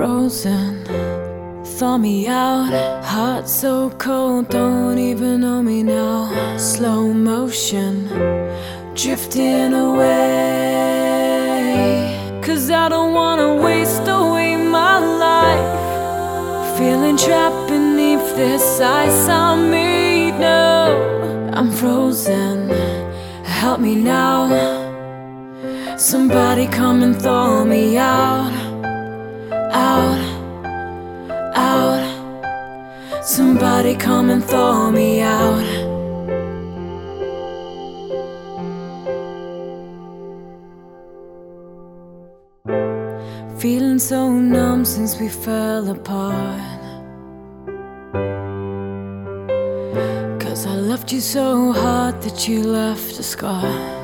Frozen, thaw me out. Heart so cold, don't even know me now. Slow motion, drifting away. 'Cause I don't wanna waste away my life, feeling trapped beneath this ice I made. No, I'm frozen, help me now. Somebody come and thaw me out, out, out. Somebody come and thaw me out. Feeling so numb since we fell apart, 'cause I loved you so hard that you left a scar.